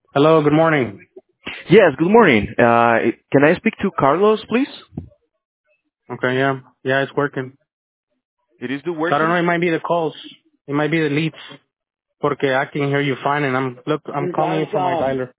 Hello, good morning. Yes, good morning. Can I speak to Carlos, please? Okay, yeah. Yeah, it's working. It is do So I don't know, working? it might be the calls. It might be the leads. Porque I can hear you fine and I'm calling you from my dialer.